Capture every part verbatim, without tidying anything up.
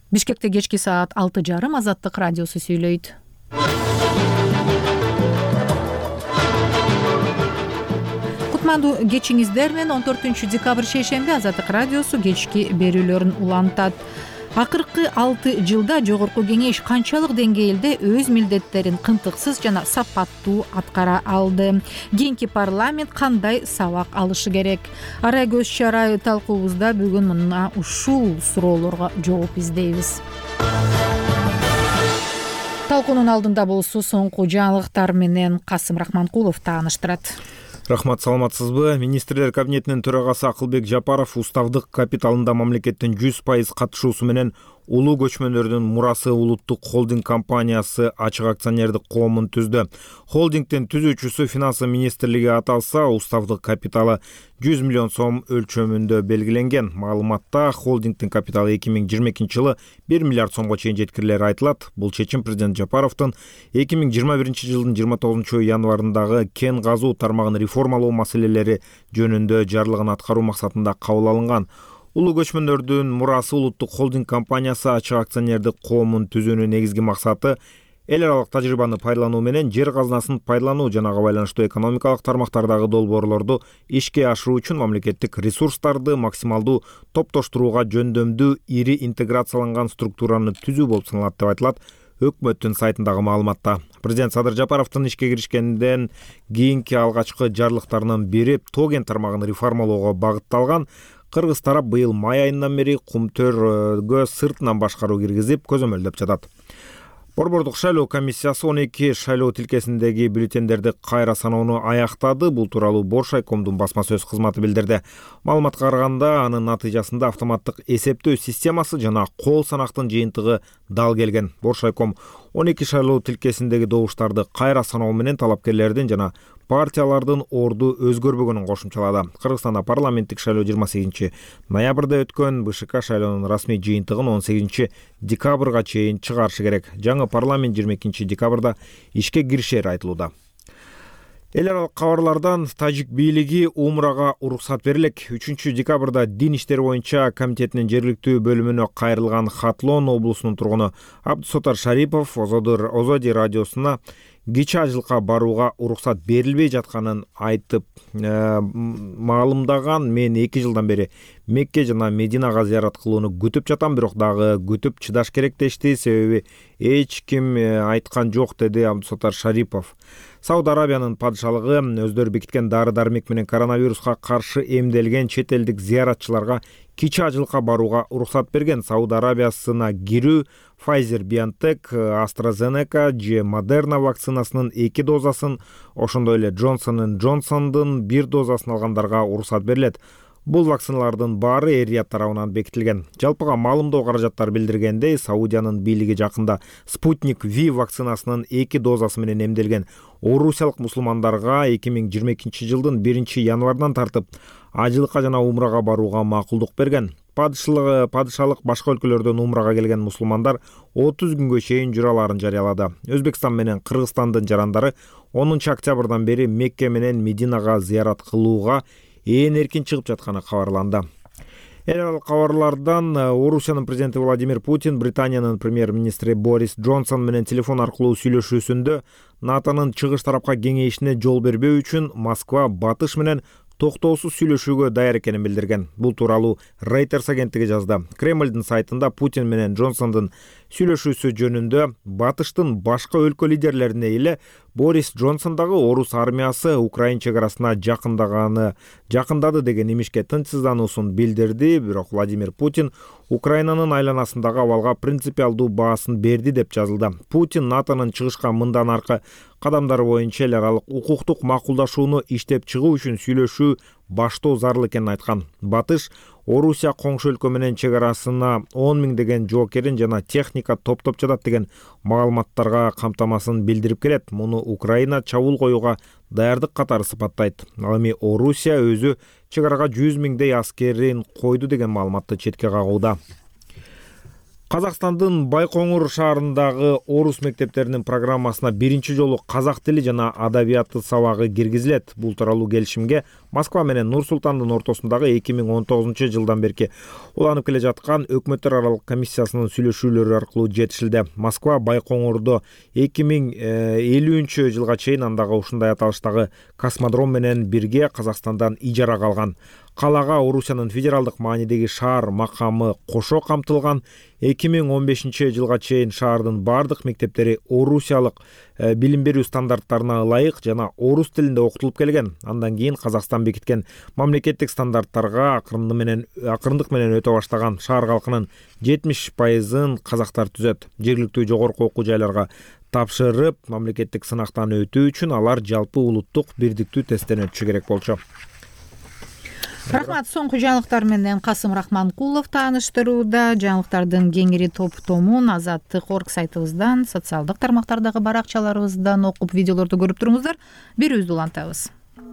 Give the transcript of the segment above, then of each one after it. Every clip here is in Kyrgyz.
Бишкекте кечки саат алты жарым Азаттык радиосу сүйлөйт. Кутмандуу кечиңиздер менен он төртүнчү декабрь шейшемби Азаттык радиосу кечки берүүлөрүн улантат. Акыркы алты жылда жогорку кеңеш канчалык деңгээлде өз милдеттерин кынтыксыз жана сапаттуу аткара алды? Кийинки парламент кандай сабак алышы керек? Арай көз чарай талкуубузда бүгүн мына ушул суроолорго жооп издейбиз. Талкуунун алдында болсо соңку жаңылыктар менен Касым Рахманкулов тааныштырат. Рахмат, саламатсызбы? Министрлер кабинетинин төрагасы Акылбек Жапаров уставдык капиталында мамлекеттин жүз пайыз катышуусу менен улуу көчмөндөрдүн мурасы улуттук холдинг компаниясы ачык акционердик коомун түздү. Холдингдин түзүүчүсү финансы министрлиги аталса, уставдык капиталы жүз миллион сом өлчөмүндө белгиленген. Маалыматта холдингдин капиталы эки миң жыйырма экинчи жылы бир миллиард сомго чейин жеткирилери айтылат. Бул чечим президент Жапаровдун эки миң жыйырма биринчи жылдын жыйырма тогузунчу январындагы кен казуу тармагын реформалоо маселелери жөнүндө жарлыгын аткаруу максатында кабыл алынган. Улуу көчмөндөрдүн мурасы улуттук холдинг компаниясы ачык акционердик коомун түзүүнүн негизги максаты эл аралык тажрыйбаны пайдалануу менен жер казынасын пайдалануу жана ага байланыштуу экономикалык тармактардагы долбоорлорду ишке ашыруу үчүн мамлекеттик ресурстарды максималдуу топтоштурууга жөндөмдүү ири интеграцияланган структураны түзүү болуп саналат деп айтылат өкмөттүн сайтындагы маалыматта. Президент Садыр Жапаровдун ишке киришкенден кийинки алгачкы жарлыктарынын бири тоген тармагын реформалоого багытталган. Кыргыз тарап быйыл май айынан бери Кумтөргө сыртынан башкаруу киргизип көзөмөлдөп жатат. Борбордук шайлоо комиссиясы он эки шайлоо тилкесиндеги бюллетендерди кайра саноону аяктады. Бул тууралуу Боршайкомдун басма сөз кызматы билдирди. Маалыматка караганда, анын натыйжасында автоматтык эсептөө системасы жана кол санактын жыйынтыгы дал келген. Боршайком он эки шайлоо тилкесиндеги добуштарды кайра саноо менен талапкерлердин жана партиялардын орду өзгөрбөгөнүн кошумчалады. Кыргызстанда парламенттик шайлоо жыйырма сегизинчи ноябрда өткөн. БШК шайлоонун расмий жыйынтыгын он сегизинчи декабрга чейин чыгарышы керек. Жаңы парламент жыйырма экинчи декабрда ишке киришери айтылууда. Эл аралык кабарлардан тажик бийлиги умрага уруксат берилет. үчүнчү декабрда дин иштери боюнча комитетинин жергиликтүү бөлүмүнө кайрылган Хатлон облусунун тургуну Абдусаттар Шарипов Озоди радиосуна кичи ажылыкка барууга уруксат берилбей жатканын айтып маалымдаган. Мен эки жылдан бери Мекке жана Мединага зыярат кылууну күтүп жатам, бирок дагы күтүп чыдаш керек дешти, себеби эч ким айткан жок, деди Абдусаттар Шарипов. Сауд Арабиянын падышалыгы өздөрү бекиткен дары-дармек менен коронавируска каршы эмделген чет элдик зыяратчыларга кичи ажылыкка барууга уруксат берген. Сауд Арабиясына кирүү Pfizer-BioNTech, AstraZeneca же Moderna вакцинасынын эки дозасын, ошондой эле Johnson энд Johnson'дун бир дозасын алгандарга уруксат берилет. Бул вакциналардын баары Эр-Рияд тарабынан бекитилген. Жалпыга маалымдоо каражаттар билдиргендей, Саудиянын бийлиги жакында Спутник V вакцинасынын эки дозасы менен эмделген орусиялык мусулмандарга эки миң жыйырма экинчи жылдын биринчи январынан тартып ажылыкка жана умрага барууга макулдук берген. Падышалык падышалык башка өлкөлөрдөн умрага келген мусулмандар отуз күнгө чейин жүрө аларын жарыялады. Өзбекстан менен Кыргызстандын жарандары онунчу октябрдан бери Мекке менен Мединага зыярат кылууга ээн эркин чыгып жатканы кабарланды. Эл аралык кабарлардан Орусиянын президенти Владимир Путин Британиянын премьер-министри Борис Джонсон менен телефон аркылуу сүйлөшүүсүндө НАТОнун чыгыш тарапка кеңейишине жол бербөө үчүн Москва батыш менен токтоосуз сүйлөшүүгө даяр экенин билдирген. Бул тууралуу Reuters агенттиги жазды. Кремлдин сайтында Путин менен Джонсондун сүйлөшүүсү жөнүндө батыштын башка өлкө лидерлерине эле Борис Джонсон дагы орус армиясы Украин чек арасына жакындаганы жакындады деген имишке тынчсыздануусун билдирди. Бирок Владимир Путин Украинанын айланасындагы абалга принципиалдуу баасын берди деп жазылды. Путин НАТОнун чыгышка мындан аркы кадамдары боюнча эл аралык укуктук макулдашууну иштеп чыгуу үчүн сүйлөшүү баштоо зарыл экенин айткан. Батыш Орусия коңшу өлкө менен чек арасына он миңдеген жоокерин жана техника топтоп жатат деген маалыматтарга камтамасын билдирип келет. Муну Украина чабуул коюуга даярдык катары сыпаттайт. Ал эми Орусия өзү чек арага жүз миңдей аскерин койду деген маалыматты четке кагууда. Казакстандын Байкоңур шаарындагы орус мектептеринин программасына биринчи жолу казак тили жана адабияты сабагы киргизилет. Бул тууралуу келишимге Москва менен Нур Султандын ортосундагы эки миң он тогузунчу жылдан берки уланып келе жаткан өкмөттөр аралык комиссиясынын сүйлөшүүлөрү аркылуу жетишилди. Москва Байкоңурду эки миң элүүнчү жылга чейин андагы ушундай аталыштагы космодром менен бирге Казакстандан ижарага алган. Калага Орусиянын федералдык маанидеги шаар макамы кошо камтылган. эки миң он бешинчи жылга чейин шаардын бардык мектептери орусиялык билим берүү стандарттарына ылайык жана орус тилинде окутулуп келген. Андан кийин Казакстан бекиткен мамлекеттик стандарттарга акырындык менен акырындык менен өтө баштаган шаар калкынын жетимиш пайызын казактар түзөт. Жергиликтүү жогорку окуу жайларга тапшырып, мамлекеттик сынактан өтүү үчүн алар жалпы улуттук бирдиктүү тесттен өтүшү керек болчу. Рахмат, соңку жаңылыктар менен Касым Рахманкулов тааныштырууда. Жаңылыктардын кеңири топтомун Азаттык орг сайтыбыздан, социалдык тармактардагы баракчаларыбыздан окуп, видеолорду көрүп туруңуздар. Берүүбүздү улантабыз.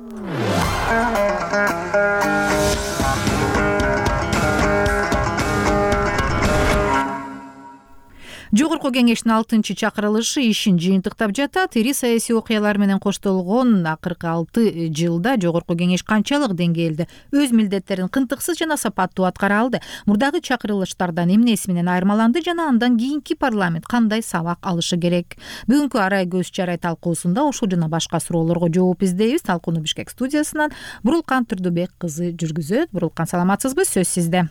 Жогорку кеңештин алтынчы чакырылышы ишин жыйынтыктап жатат. Ири саясий окуялар менен коштолгон акыркы алты жылда Жогорку кеңеш канчалык деңгээлде өз милдеттерин кынтыксыз жана сапаттуу аткара алды? Мурдагы чакырылыштардан эмнеси менен айырмаланды жана андан кийинки парламент кандай сабак алышы керек? Бүгүнкү арай көз чарай талкуусунда ушул жана башка суроолорго жооп издейбиз. Талкууну Бишкек студиясынан Бурулкан Түрдүбек кызы жүргүзөт. Бурулкан, саламатсызбы? Сөз сизде.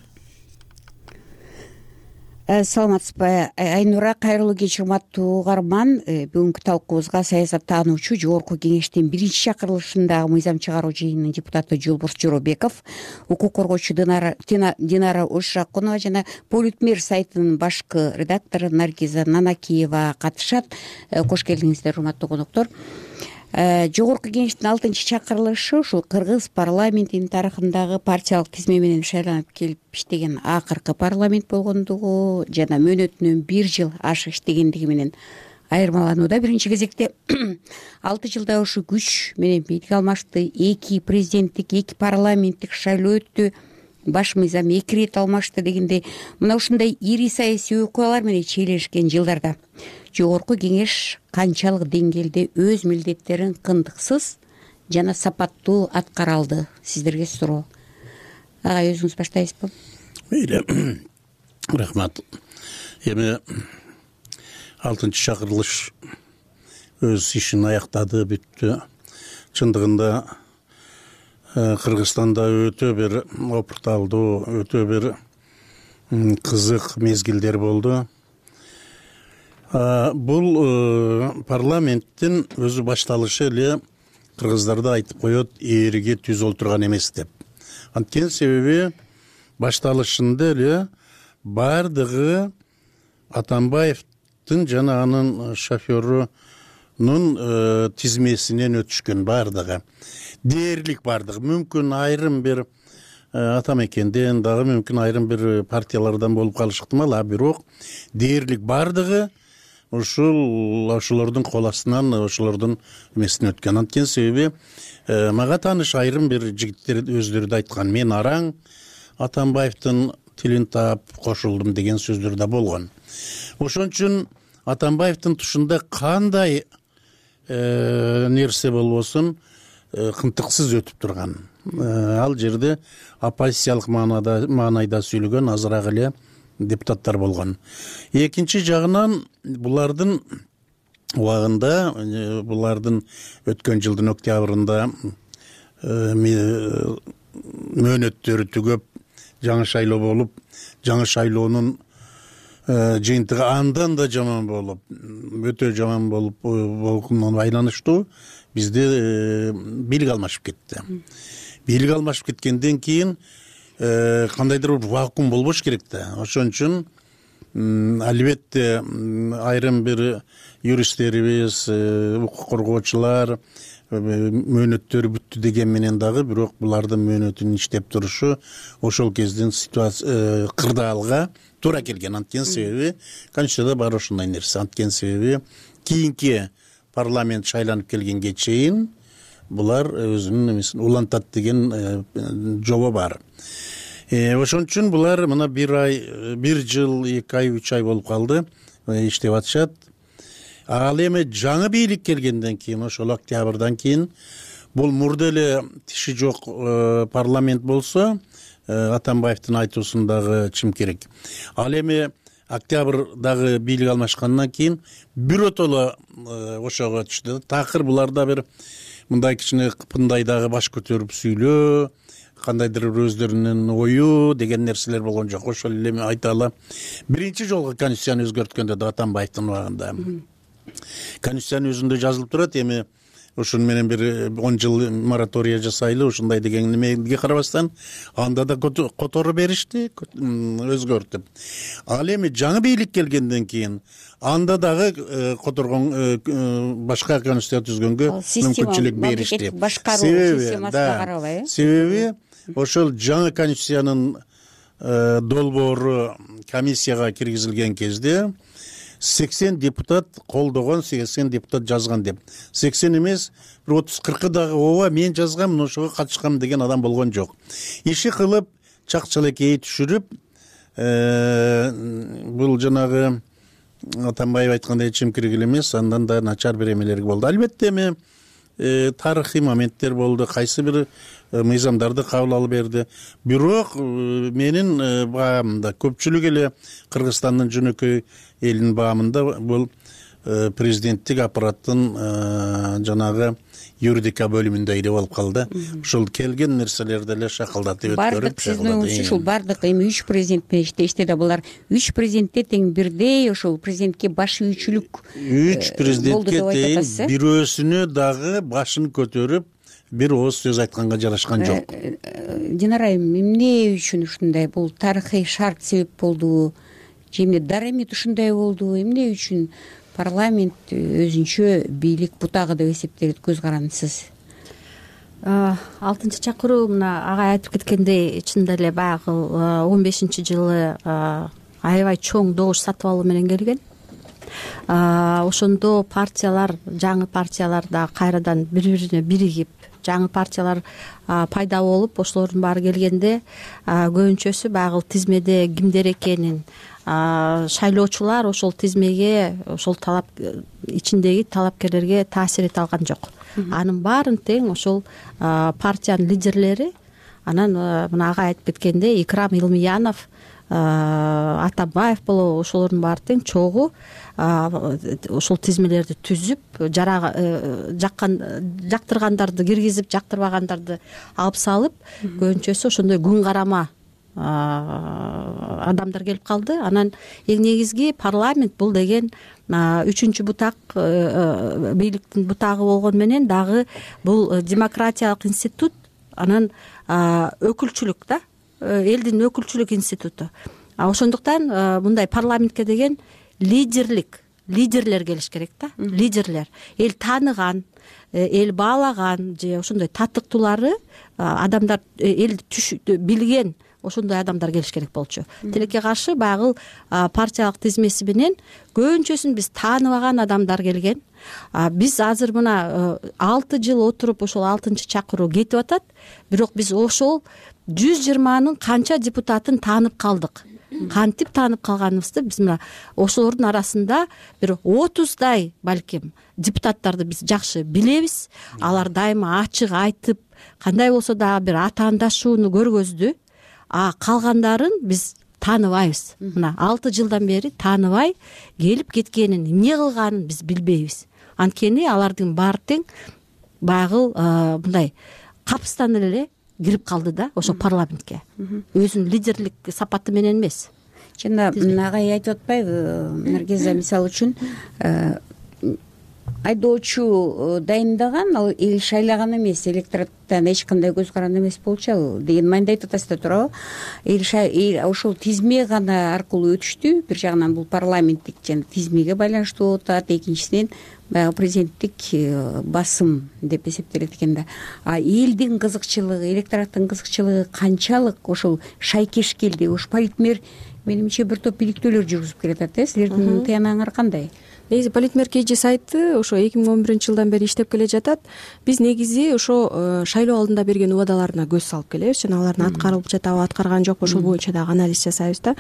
Саламатсызбы Айнура, кайрылуу кеч урматтуу угарман. Бүгүнкү талкуубузга саясаттануучу Жогорку кеңештин биринчи чакырылышындагы мыйзам чыгаруу жыйынынын депутаты Жолборс Жоробеков, укук коргоочу Динара Ошакунова жана Политмир сайтынын башкы редактору Наргиза Нанакиева катышат. Кош келиңиздер, урматтуу коноктор. Жогорку кеңештин алтынчы чакырылышы ушул кыргыз парламентинин тарыхындагы партиялык тизме менен шайланып келип иштеген акыркы парламент болгондугу жана мөөнөтүнөн бир жыл ашык иштегендиги менен айырмаланууда. Биринчи кезекте алты жылда ушу күч менен бийлик алмашты, эки президенттик, эки парламенттик шайлоо өттү, баш мыйзам эки ирет алмашты дегендей, мына ушундай ири саясий окуялар менен чийлешкен жылдарда Жогорку кеңеш канчалык деңгээлде өз милдеттерин кындыксыз жана сапаттуу аткара алды? Сиздерге суроо. Ага, өзүңүз баштайсызбы? Мейли. Рахмат. Эми алтынчы чакырылыш өз ишин аяктады, бүттү. Чындыгында Кыргызстанда өтө бир опурталдуу, өтө бир кызык мезгилдер болду. Бул парламенттин өзү башталышы эле кыргыздарды айтып коет, ээриге түз олтурган эмес деп. Анткени себеби башталышында эле бардыгы Атамбаевдин жана анын шоферунун тизмесинен өтүшкөн, бардыгы. Дээрлик бардыгы. Мүмкүн айрым бир Атамекенден дагы, мүмкүн айрым бир партиялардан болуп калышы ыктымал, а бирок дээрлик бардыгы ушул ошолордун кол астынан, ошолордун эмесинен өткөн. Анткени себеби мага тааныш айрым бир жигиттер өздөрү да айткан, мен араң Атамбаевдин тилин таап кошулдум деген сөздөр да болгон. Ошон үчүн Атамбаевдин тушунда кандай нерсе болбосун кынтыксыз өтүп турган. Ал жерде оппозициялык маанайда сүйлөгөн азыраак эле депутаттар болгон. Экинчи жагынан булардын убагында, булардын өткөн жылдын октябрында мөөнөттөрү түгөп, жаңы шайлоо болуп, жаңы шайлоонун жыйынтыгы андан да жаман болуп, өтө жаман болуп болгонуна байланыштуу бизде бийлик алмашып кетти. Бийлик алмашып кеткенден кийин кандайдыр бир вакуум болбош керек да. Ошон үчүн албетте айрым бир юристтерибиз, укук коргоочулар мөөнөттөрү бүттү деген менен дагы, бирок булардын мөөнөтүнүн иштеп турушу ошол кездин ситуация кырдаалга туура келген. Анткени себеби Конституцияда бар ошондой нерсе. Анткени себеби кийинки парламент шайланып келгенге чейин булар өзүнүн эмесин улантат деген жобо бар. ошон үчүн булар мына бир ай бир жыл эки ай үч ай болуп калды иштеп атышат. Ал эми жаңы бийлик келгенден кийин, ошол октябрдан кийин бул мурда эле тиши жок парламент болсо, Атамбаевдин айтуусундагы чимкерек. Ал эми октябрдагы бийлик алмашкандан кийин биротоло ошого түштү. Такыр буларда бир мындай кичине кыпындай дагы баш көтөрүп сүйлөө, кандайдыр өздөрүнүн ою деген нерселер болгон жок. Ошол эле айта алам. Биринчи жолу конституцияны өзгөрткөндө да Атамбаевдин убагында. Конституциянын өзүндө жазылып турат, эми ошону менен бир он жыл моратория жасайлы, ушундай деген немеге карабастан анда да которо беришти, өзгөртүп. Ал эми жаңы бийлик келгенден кийин анда дагы которгон башка конституция түзгөнгө мүмкүнчүлүк беришти. Себеби ошол жаңы конституциянын долбоору комиссияга киргизилген кезде сексен депутат колдогон, сексен депутат жазган деп. сексен эмес, бир отуз кыркы дагы ооба мен жазгам, ошого катышкам деген адам болгон жок. Иши кылып, чакчалекей түшүрүп, бул жанагы Атамбаев айткандай чимкирик эмес, андан да начар бир эмелер болду. Албетте эми тарыхый моменттер болду, кайсы бир мыйзамдарды кабыл алып берди. Бирок менин баамда көпчүлүк эле Кыргызстандын жөнөкөй элинин баамында бул президенттик аппараттын жанагы юридика бөлүмүндө эле болуп калды. Ушул келген нерселерди эле шакалдатып өткөрүп. Бардык сиздин оюңузча ушул бардык эми үч президент менен иштешти да, булар үч президентте тең бирдей ошол президентке баш ийүүчүлүк үч президентке тең бирөөсүнө дагы башын көтөрүп бир ооз сөз айтканга жарашкан жок. Динара айым, эмне үчүн ушундай? Бул тарыхый шарт себеп болдубу? Же эмне дарамет ушундай болдубу? Эмне үчүн парламент өзүнчө бийлик бутагы деп эсептейт? Көз карандысыз. алтынчы чакыруу мына агай айтып кеткендей, чынында эле баягы он бешинчи жылы аябай чоң добуш сатып алуу менен келген. Ошондо партиялар, жаңы партиялар да кайрадан бири-бирине биригип, жаңы партиялар пайда болуп, ошолордун баары келгенде көбүнчөсү баягы тизмеде кимдер экенин, шайлоочулар ошол тизмеге, ошол талап ичиндеги талапкерлерге таасир эте алган жок. Анын баарын тең ошол партиянын лидерлери, анан мына агай айтып кеткендей Икрам Илмиянов, Атамбаев болобу, ошолордун баары тең чогуу ошол тизмелерди түзүп, жаккан жактыргандарды киргизип, жактырбагандарды алып салып, көбүнчөсү ошондой күн карама адамдар келип калды. Анан эң негизги парламент бул деген үчүнчү бутак, бийликтин бутагы болгон менен дагы бул демократиялык институт, анан өкүлчүлүк да, элдин өкүлчүлүк институту. Ошондуктан мындай парламентке деген лидерлик, лидерлер келиш керек да, лидерлер. Эл тааныган, эл баалаган же ошондой татыктуулары адамдар, эл билген ошондой адамдар келиш керек болчу. Тилекке каршы баягы партиялык тизмеси менен көбүнчөсүн биз тааныбаган адамдар келген. Биз азыр мына алты жыл отуруп ошол алтынчы чакыруу кетип атат, бирок биз ошол жүз жыйырманын канча депутатын таанып калдык. Кантип таанып калганыбызды биз мына ошолордун арасында бир отуздай балким депутаттарды биз жакшы билебиз. Алар дайыма ачык айтып, кандай болсо дагы бир атаандашууну көргөздү. А калгандарын биз тааныбайбыз. Мына алты жылдан бери тааныбай келип кеткенин, эмне кылганын биз билбейбиз. Анткени алардын баары тең баягы мындай капыстан эле кирип калды да ошо парламентке. Өзүнүн лидерлик сапаты менен эмес. Жана агай айтып атпайбы, Наргиза мисалы үчүн айдоочу дайындаган, ал эл шайлаган эмес, электораттан эч кандай көз каранды эмес болчу деген майында айтып атасыз да, туурабы? Эл ошол тизме гана аркылуу өтүштү. Бир жагынан бул парламенттик жана тизмеге байланыштуу болуп атат, экинчисинен баягы президенттик басым деп эсептелет экен да. А элдин кызыкчылыгы, электораттын кызыкчылыгы канчалык ошол шайкеш келди? Ош политмер менимче бир топ иликтөөлөр жүргүзүп келатат э силердин тыянагыңар кандай? негизи политмеркейчи сайты ошо эки миң он биринчи жылдан бери иштеп келе жатат. Биз негизи ошо шайлоо алдында берген убадаларына көз салып келебиз жана алардын аткарылып жатабы аткарган жокпу ошол боюнча дагы анализ жасайбыз да.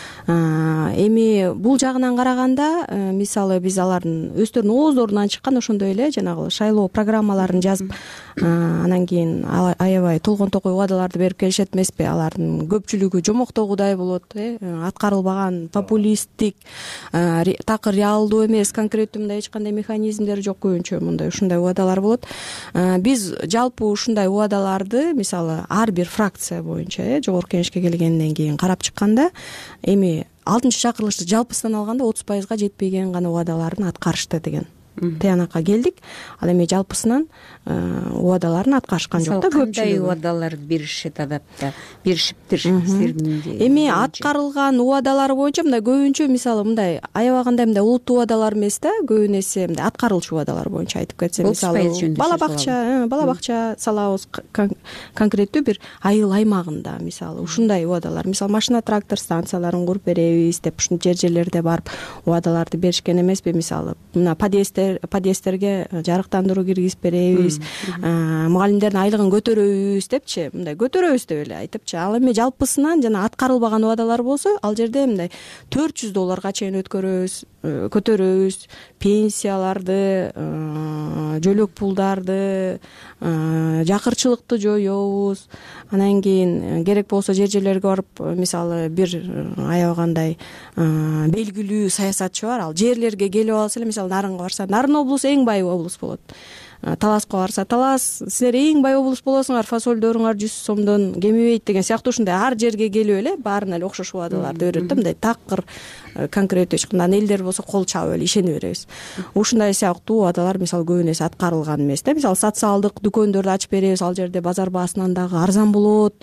Эми бул жагынан караганда мисалы биз алардын өздөрүнүн ооздорунан чыккан ошондой эле жанагы шайлоо программаларын жазып анан кийин аябай толгон токой убадаларды берип келишет эмеспи. Алардын көпчүлүгү жомоктогудай болот, э аткарылбаган, популисттик, такыр реалдуу эмес, конкреттүү мындай эч кандай механизмдери жок, көбүнчө мындай ушундай убадалар болот. Биз жалпы ушундай убадаларды мисалы ар бир фракция боюнча э жогорку кеңешке келгенден кийин карап чыкканда эми алтынчы чакырылышты жалпысынан алганда отуз пайызга жетпеген гана убадаларын аткарышты деген тыянакка келдик. Ал эми жалпысынан убадаларын аткарышкан жок да көпчүлүгү. Кандай убадаларды беришет адатта? Беришиптир силердин? Эми аткарылган убадалар боюнча мындай көбүнчө мисалы мындай аябагандай мындай улуттуу убадалар эмес да, көбүн эсе мындай аткарылчу убадалар боюнча айтып кетсем, мисалы бала бакча, бала бакча салабыз, конкреттүү бир айыл аймагында мисалы ушундай убадалар, мисалы машина трактор станцияларын куруп беребиз деп ушул жер жерлерде барып убадаларды беришкен эмеспи. Мисалы мына подъезд подъездтерге жарыктандыруу киргизип беребиз, мугалимдердин айлыгын көтөрөбүз депчи, мындай көтөрөбүз деп эле айтыпчы. Ал эми жалпысынан жана аткарылбаган убадалар болсо ал жерде мындай төрт жүз долларга чейин өткөрөбүз, көтөрөбүз, пенсияларды, жөлөк пулдарды, жакырчылыкты жоёбуз. Анан кийин керек болсо жер жерлерге барып мисалы бир аябагандай белгилүү саясатчы бар, ал жерлерге келип алса эле, мисалы Нарынга барса Нарын облусу эң бай облус болот, Таласка барса Талас силер эң бай облус болосуңар, фасолдоруңар жүз сомдон кемибейт деген сыяктуу ушундай ар жерге келип эле баарына эле окшош убадаларды берет да. Мындай такыр конкреттүү эч кандай элдер болсо кол чабып эле ишене беребиз. Ушундай сыяктуу убадалар мисалы көбүн эсе аткарылган эмес да. Мисалы социалдык дүкөндөрдү ачып беребиз, ал жерде базар баасынан дагы арзан болот,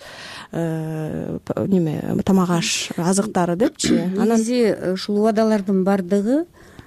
неме тамак аш азыктары депчи. Анан ушул убадалардын бардыгы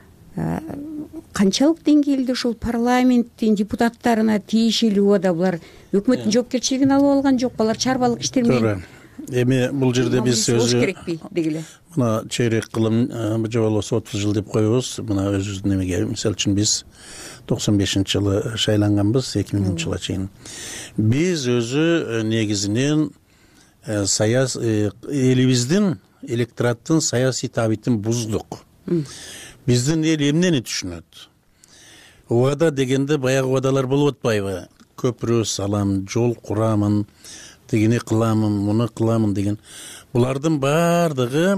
канчалык деңгээлде ушул парламенттин депутаттарына тиешелүү убада? Булар өкмөттүн жоопкерчилигин алып алган жокпу? Алар чарбалык иштер менен? Туура. Эми бул жерде биз өзү керекпи дегиле. Мына чейрек кылым же болбосо отуз жыл деп коебуз. Мына өзүбүздүн эмеге мисалы үчүн биз токсон бешинчи жылы шайланганбыз, эки миңинчи жылга чейин. Биз өзү негизинен саяс элибиздин электораттын саясий табитин буздук. Биздин эл эмнени түшүнөт? Убада дегенде баягы убадалар болуп атпайбы? Көпүрө салам, жол курамын, тигини кыламын, муну кыламын деген. Булардын баардыгы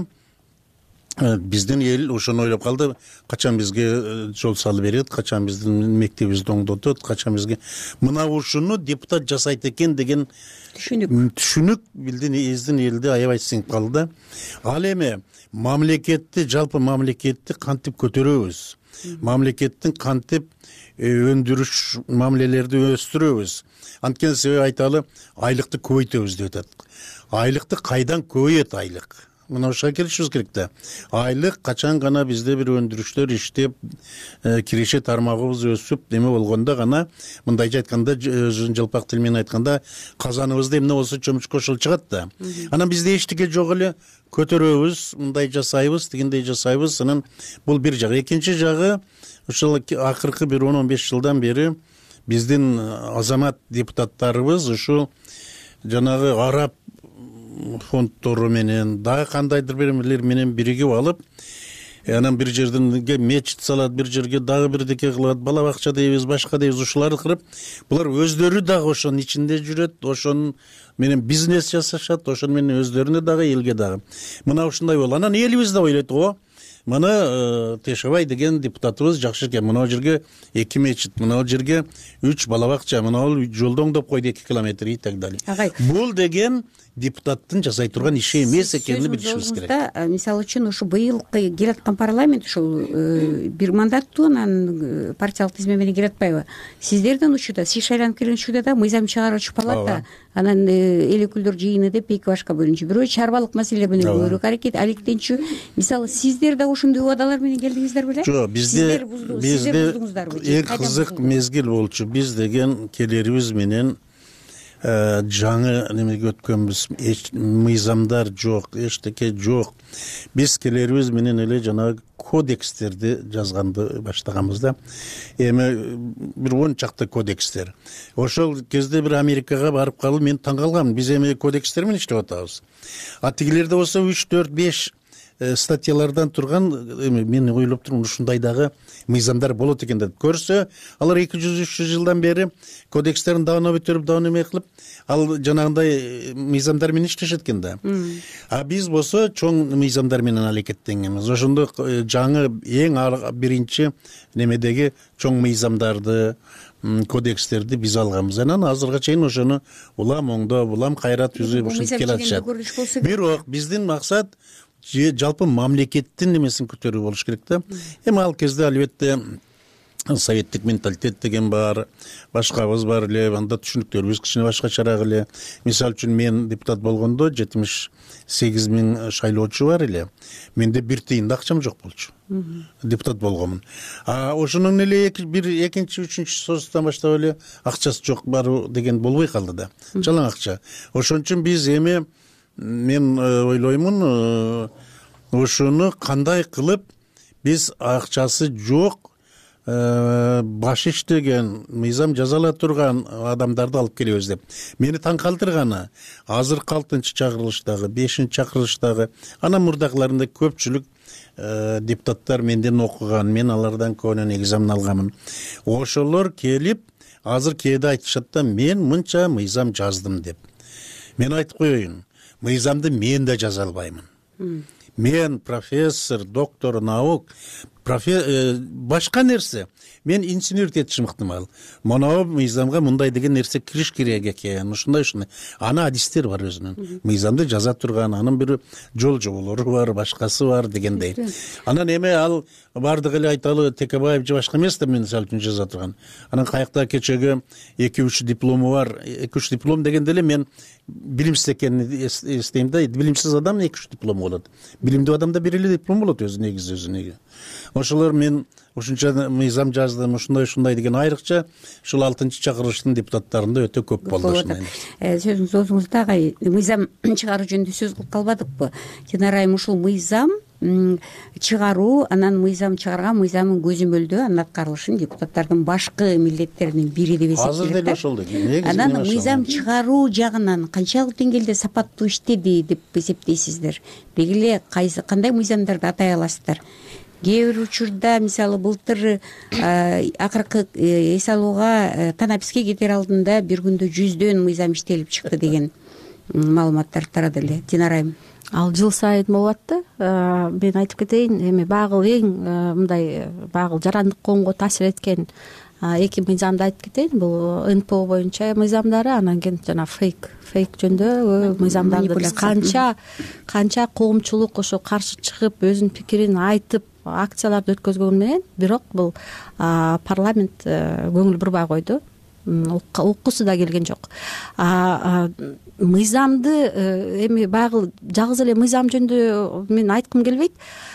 биздин эл ошону ойлоп калды. Качан бизге жол салып берет, качан биздин мектебибизди оңдотот, качан бизге мына ушуну депутат жасайт экен деген түшүнүк түшүнүк билдин эздин элди аябай сиңип калды. Ал эми мамлекетти, жалпы мамлекетти кантип көтөрөбүз? Мамлекеттин кантип өндүрүш мамилелерди өстүрөбүз? Анткени себеби айталы, айлыкты көбөйтөбүз деп атат. Айлыкты кайдан көбөйөт айлык? Мына ошого келишибиз керек да. Айлык качан гана бизде бир өндүрүштөр иштеп, киреше тармагыбыз өсүп, неме болгондо гана, мындайча айтканда, өзүнүн жалпак тил менен айтканда, казаныбызда эмне болсо чөмүчкө ошол чыгат да. Анан бизде эчтеке жок эле, көтөрөбүз, мындай жасайбыз, дегендей жасайбыз. Анан бул бир жагы. Экинчи жагы, ошол акыркы бир он он беш жылдан бери биздин азамат депутаттарыбыз ушул жанагы араб фондтору менен дагы кандайдыр бирлер менен биригип алып, анан бир жерден мечит салат, бир жерге дагы бирдеке кылат, бала бакча дейбиз, башка дейбиз, ушуларды кырып, булар өздөрү дагы ошонун ичинде жүрөт, ошонун менен бизнес жасашат, ошону менен өздөрүнө дагы, элге дагы. Мына ушундай болду. Анан элибиз да ойлойт, о, мына Тешебай деген депутатыбыз жакшы экен, мына жерге эки мечит, мына жерге үч бала бакча, мына жолду оңдоп койду эки километр и так далее. Бул деген депутаттын жасай турган иши эмес экенин билишибиз керек. Мисалы үчүн ушу быйылкы келаткан парламент ушул бир мандаттуу, анан партиялык тизме менен келатпайбы? Сиздердин учурда, сиз шайланып келген учурда да мыйзам чыгаруучу палата, анан эл өкүлдөр жыйыны деп эки башка бөлүнчү. Бирөө чарбалык маселелер менен көбүрөөк аракет, алектенчү. Мисалы сиздер да ушундай убадалар менен келдиңиздер беле? Жок, бизде бизде эң кызык мезгил болчу. Биз деген келерибиз менен жаңы немеге өткөнбүз, мыйзамдар жок, эчтеке жок. Биз келерибиз менен эле жанагы кодекстерди жазганды баштаганбыз да. Эми бир он чакты кодекстер. Ошол кезде бир Америкага барып калып мен таң калгам. Биз эми кодекстер менен иштеп атабыз. А тигилерде болсо үч төрт беш статьялардан турган, эми мен ойлоп турмун ушундай дагы мыйзамдар болот экен деп көрсө, алар эки жүз үч жүз жылдан бери кодекстерин давно бүтүрүп, давно эме кылып, ал жанагындай мыйзамдар менен иштешет экен да. А биз болсо чоң мыйзамдар менен аракеттенгенбиз. Ошондо жаңы эң биринчи немедеги чоң мыйзамдарды, кодекстерди биз алганбыз. Анан азырга чейин ошону улам оңдоп, улам кайра түзүп ушинтип келатышат. Бирок биздин максат жалпы мамлекеттин немесин көтөрүү болуш керек да. Эми ал кезде албетте советтик менталитет деген бар, башкабыз бар эле, анда түшүнүктөрүбүз кичине башкачараак эле. Мисалы үчүн мен депутат болгондо жетимиш сегиз миң шайлоочу бар эле. Менде бир тыйын да акчам жок болчу. Депутат болгонмун. А ошонун эле бир экинчи, үчүнчү соцтан баштап эле акчасы жок баруу деген болбой калды да. Жалаң акча. Ошон үчүн биз эми мен ойлоймун, ошону кандай кылып биз акчасы жок, баш иштеген, мыйзам жаза ала турган адамдарды алып келебиз деп. Мени таң калтырганы, азыркы алтынчы чакырылыштагы, бешинчи чакырылыштагы, анан мурдакыларында көпчүлүк депутаттар менден окуган, мен алардан көбүнөн экзамен алганмын. Ошолор келип, азыр кээде айтышат да, мен мынча мыйзам жаздым деп. Мен айтып коеюн, мыйзамды мен да жаза албаймын. Мен профессор, доктор наук, башка нерсе. Мен инженер кетишим ыктымал. Монау мыйзамга мындай деген нерсе кириш керек экен, ушундай ушундай. Ана адистер бар өзүнүн. Мыйзамды жаза турган, анын бир жол жоболору бар, башкасы бар дегендей. Анан эме ал бардык эле айталы Текебаев же башка эмес деп мен мисалы үчүн жаза турган. Анан каякта кечеги эки үч диплому бар. эки үч диплом дегенде эле мен билимсиз экенин эстейм да. Билимсиз адам эки үч диплом болот. Билимдүү адамда бир эле диплом болот өзү негизи өзүнө. Ошолор мен ушунча мыйзам жаздым, ушундай ушундай деген айрыкча ушул алтынчы чакырылыштын депутаттарында өтө көп болду ушундай. Сөзүңүз оозуңузда агай, мыйзам чыгаруу жөнүндө сөз кылып калбадыкпы? Жанарайым, ушул мыйзам чыгаруу, анан мыйзам чыгарган мыйзамдын көзөмөлдөө анын аткарылышын депутаттардын башкы милдеттеринин бири деп эсептейт. Азыр деле ошол деген. Анан мыйзам чыгаруу жагынан канчалык деңгээлде сапаттуу иштеди деп эсептейсиздер? Деги эле кайсы кандай мыйзамдарды атай аласыздар? Кээ бир учурда мисалы былтыр акыркы эс алууга танаписке кетер алдында бир күндө жүздөн мыйзам иштелип чыкты деген маалыматтар тарады эле. Динарайым, ал жыл сайын болот да. Мен айтып кетейин, эми багыл эң мындай багыл жарандык коомго таасир эткен эки мыйзамды айтып кетейин. Бул эн пэ о боюнча мыйзамдары, анан кийин жана фейк фейк жөнүндө мыйзамдарды канча канча коомчулук ошо каршы чыгып өзүнүн пикирин айтып акцияларды өткөзгөн менен, бирок бул парламент көңүл бурбай койду. Уккусу да келген жок. Мыйзамды эми багыл жалгыз эле мыйзам жөнүндө мен айткым келбейт.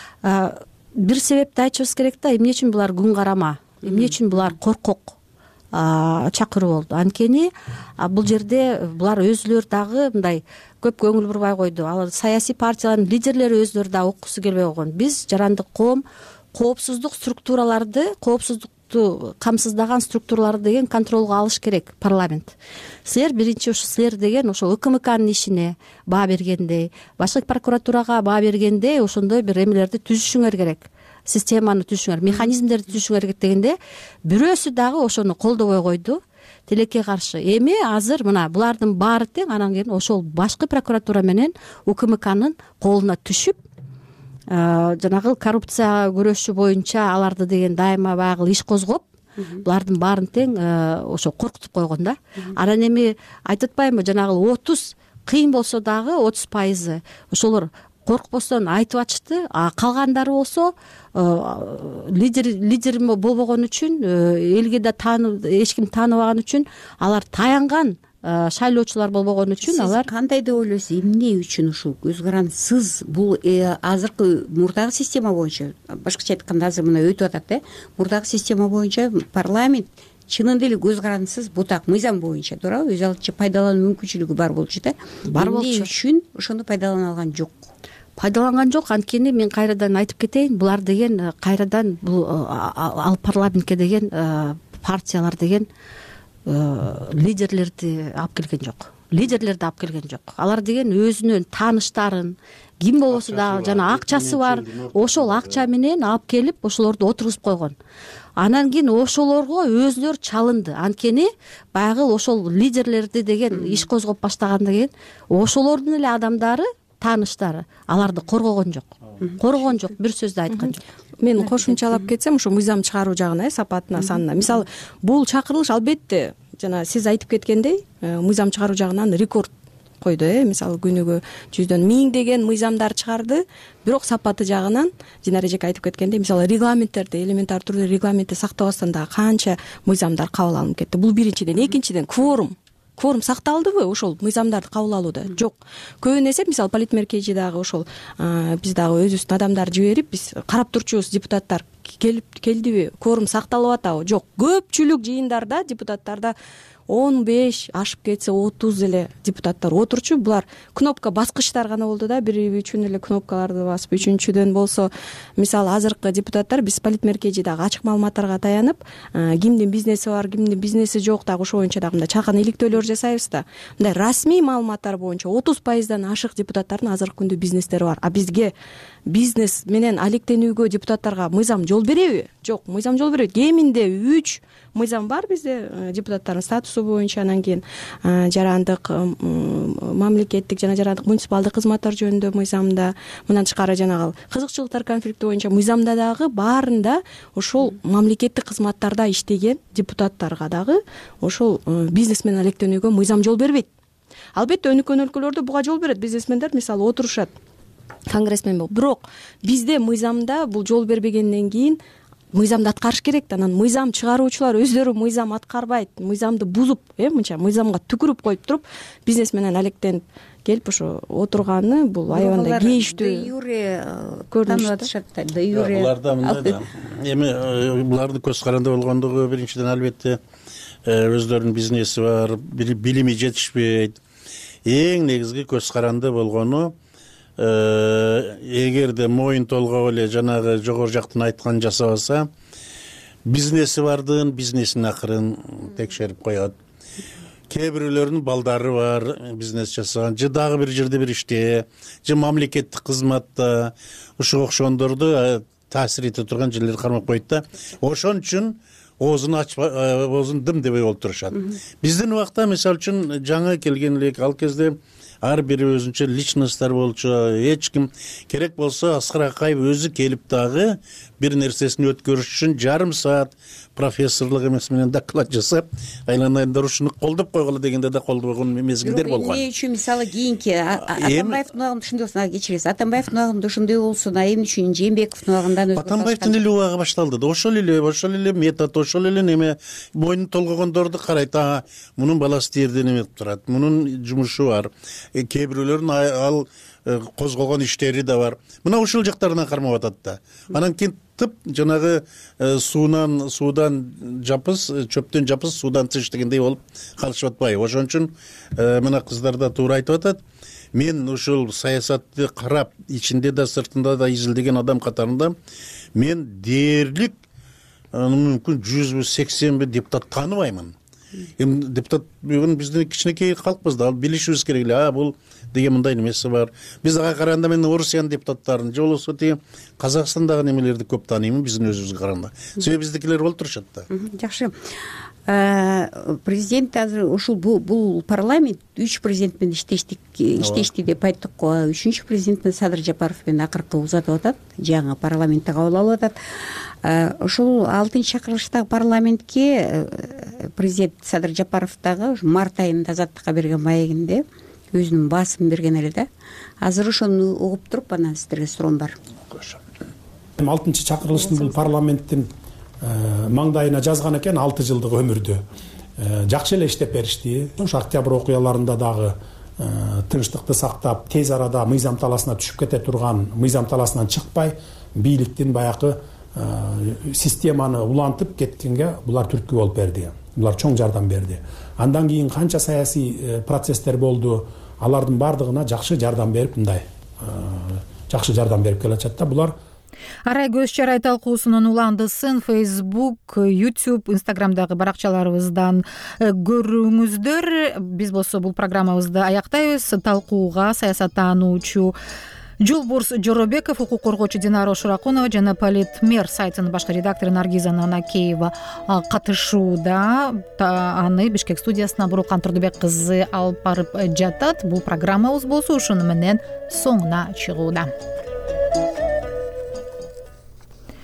Бир себепти айтышыбыз керек да, эмне үчүн булар күн карама, эмне үчүн булар коркок чакыруу болду. Анткени бул жерде булар өзүлөрү дагы мындай көп көңүл бурбай койду. Ал саясий партиялардын лидерлери өзүлөрү да уккусу келбей койгон. Биз жарандык коом коопсуздук структураларды, коопсуздукту камсыздаган структураларды деген контролго алыш керек парламент. Силер биринчи ушу силер деген ошо ы к м кнын ишине баа бергендей, башкы прокуратурага баа бергендей ошондой бир эмелерди түзүшүңөр керек. Системаны түзүшүңөр, механизмдерди түзүшүңөр керек дегенде бирөөсү дагы ошону колдобой койду. Тилекке каршы. Эми азыр мына булардын баары тең, анан кийин ошол башкы прокуратура менен у к м кнын колуна түшүп, жанагы коррупция күрөшү боюнча аларды деген дайыма багыл иш козгоп, булардын баарын тең ошо коркутуп койгон да. Анан эми айтып атпаймынбы, жанагы отуз кыйын болсо дагы отуз пайызы ошолор коркпостон айтып атышты. А калгандары болсо лидер лидер болбогон үчүн, элге да таанып, эч ким тааныбаган үчүн, алар таянган шайлоочулар болбогон үчүн алар. Сиз кандай деп ойлойсуз, эмне үчүн ушул көз карансыз бул азыркы мурдагы система боюнча, башкача айтканда азыр мына өтүп атат э, мурдагы система боюнча парламент чынында эле көз карандысыз бутак мыйзам боюнча туурабы өз алдынча пайдалануу мүмкүнчүлүгү бар болчу да бар болчу эмне үчүн ошону пайдалана алган жок пайдаланган жок. Анткени мен кайрадан айтып кетейин, булар деген кайрадан бул ал парламентке деген партиялар деген лидерлерди алып келген жок лидерлерди алып келген жок. Алар деген өзүнүн тааныштарын, ким болбосо дагы жана акчасы бар, ошол акча менен алып келип ошолорду отургузуп койгон. Анан кийин ошолорго өзүлөр чалынды. Анткени баягы ошол лидерлерди деген иш козгоп баштагандан кийин ошолордун эле адамдары, тааныштары аларды коргогон жок. Коргогон жок, бир сөздү айткан жок. Мен кошумчалап кетсем, ошо мыйзам чыгаруу жагына, э сапатына, санына. Мисалы, бул чакырылыш албетте жана сиз айтып кеткендей, мыйзам чыгаруу жагынан рекорд койду, э мисалы күнүгө жүздөн миңдеген мыйзамдар чыгарды, бирок сапаты жагынан Динара эжеке айтып кеткендей, мисалы регламенттерди элементар түрдө регламентти сактабастан дагы канча мыйзамдар кабыл алынып кетти. Бул биринчиден. Экинчиден, кворум кворум сакталдыбы ошол мыйзамдарды кабыл алууда? Жок. Көбүн эсе мисалы политмеркежи дагы ошол биз дагы өзүбүздүн адамдарды жиберип, биз карап турчубуз, депутаттар келип келдиби, кворум сакталып атабы? Жок. Көпчүлүк жыйындарда депутаттарда он беш ашып кетсе отуз эле депутаттар отурчу. Булар кнопка баскычтар гана болду да, бир үчүн эле кнопкаларды басып. Үчүнчүдөн болсо, мисалы азыркы депутаттар биз политмеркежи дагы ачык маалыматтарга таянып, кимдин бизнеси бар, кимдин бизнеси жок дагы ошо боюнча дагы мындай чакан иликтөөлөр жасайбыз да. Мындай расмий маалыматтар боюнча отуз пайыздан ашык депутаттардын азыркы күндө бизнестери бар. А бизге бизнес менен алектенүүгө депутаттарга мыйзам жол береби? Жок, мыйзам жол берет. Кеминде үч мыйзам бар бизде депутаттардын статусу боюнча. Анан кийин жарандык мамлекеттик жана жарандык муниципалдык кызматтар жөнүндө мыйзамда, мындан тышкары жанагы кызыкчылыктар конфликти боюнча мыйзамда дагы баарында ошол мамлекеттик кызматтарда иштеген депутаттарга дагы ошол бизнес менен алектенүүгө мыйзам жол бербейт. Албетте өнүккөн өлкөлөрдө буга жол берет. Бизнесмендер мисалы отурушат, конгрессмен болуп. Бирок бизде мыйзамда бул жол бербегенден кийин мыйзамды аткарыш керек да. Анан мыйзам чыгаруучулар өздөрү мыйзам аткарбайт, мыйзамды бузуп, э мынча мыйзамга түкүрүп коюп туруп, бизнес менен алектенип келип ошо отурганы бул аябандай кейиштүү көрүнүш атышат да. Де юре буларда мындай да. Эми булардын көз каранды болгондугу биринчиден албетте өздөрүнүн бизнеси бар, билими жетишпейт. Эң негизги көз каранды болгону, эгерде моюн толгоп эле жанагы жогору жактан айтканын жасабаса, бизнеси бардын бизнесин акырын текшерип коет. Кээ бирөөлөрүнүн балдары бар, бизнес жасаган, же дагы бир жерде бир иште, же мамлекеттик кызматта ушуга окшогондорду таасир эте турган жерлерди кармап коет да. Ошон үчүн оозун ачпай, оозун дым дебей олтурушат. Биздин убакта мисалы үчүн жаңы келген элек, ал кезде ар бири өзүнчө личносттар болчу. Эч ким керек болсо Аскар Акаев өзү келип дагы бир нерсесин өткөрүш үчүн жарым саат профессорлук эмес менен доклад жасап, айланайындар ушуну колдоп койгула дегенде да колдобогон мезгилдер болгон. Эмне үчүн мисалы кийинки Атамбаевдин убагында ушундай болсун, кечиресиз, Атамбаевдин убагында ушундай болсун, а эмне үчүн Жээнбековдун убагында өзгөрүп? Атамбаевдин эле убагы башталды да. Ошол эле, ошол эле метод, ошол эле неме мойнун толгогондорду карайт. А мунун баласы тиерден эме кылып турат, мунун жумушу бар. Кээ бирөөлөрдүн ал козголгон иштери да бар. Мына ушул жактарынан кармап атат да. Анан кийин тып жанагы суунан суудан жапыс, чөптөн жапыс, суудан тыш дегендей болуп калышып атпайбы? Ошон үчүн мына кыздар да туура айтып атат. Мен ушул саясатты карап, ичинде да сыртында да изилдеген адам катарында мен дээрлик мүмкүн жүзбү, сексенби депутат тааныбаймын. Эми депутат бүгүн биздин кичинекей калкпыз да, билишибиз керек эле. А бул деген мындай немеси бар. Биз ага караганда мен Орусиянын депутаттарын, же болбосо тиги Казакстандагы немелерди көп тааныймын биздин өзүбүзгө караганда. Себеби биздикилер болуп турушат да. Жакшы. Президент азыр ушул бул парламент үч президент менен иштештик, иштешти деп айттык го. Үчүнчү президент Садыр Жапаров менен акыркы узатып атат, жаңы парламентте кабыл алып атат. Ошол алтынчы чакырылыштагы парламентке президент Садыр Жапаров дагы март айында Азаттыкка берген маегинде өзүнүн баасын берген эле да. Азыр ошону угуп туруп анан сиздерге суроом бар. алтынчы чакырылыштын бул парламенттин маңдайына жазган экен алты жылдык өмүрдө. Жакшы эле иштеп беришти. Ошо октябрь окуяларында дагы тынчтыкты сактап, тез арада мыйзам таласына түшүп кете турган, мыйзам таласынан чыкпай, бийликтин баягы системаны улантып кеткенге булар түрткү болуп берди, булар чоң жардам берди. Андан кийин канча саясий процесстер болду, алардын баардыгына жакшы жардам берип, мындай жакшы жардам берип келатышат да. Булар Арай көз чарай талкуусунун уландысын Facebook, YouTube, Instagramдагы баракчаларыбыздан көрүңүздөр. Биз болсо бул программабызды аяктайбыз. Талкууга саясаттануучу Жолборс Жоробеков, укук коргоочу Динара Ошуракунова жана Политмер сайтынын башкы редактору Наргиза Нанакеева катышууда. Аны Бишкек студиясына Бурулкан Турдубек кызы алып барып жатат. Бул программабыз болсо ушуну менен соңуна чыгууда.